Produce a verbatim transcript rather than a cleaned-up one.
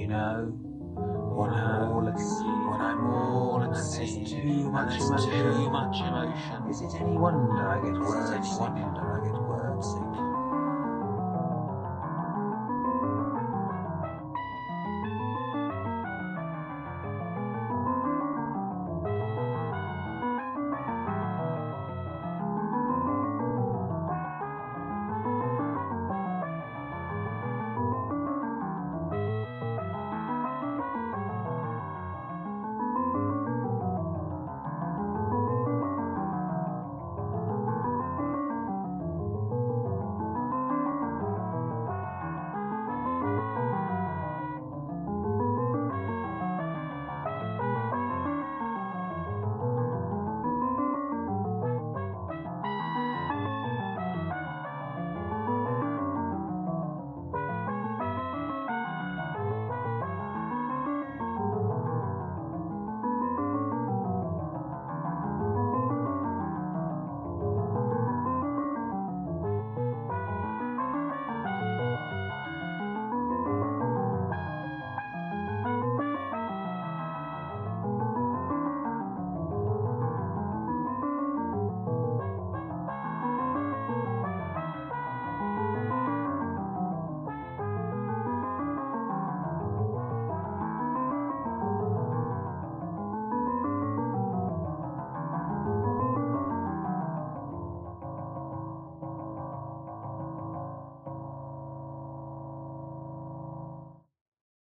know, when I'm all at sea, when I'm all at sea, too much emotion, too much emotion. Is it any wonder I get words? Is it any wonder I get words?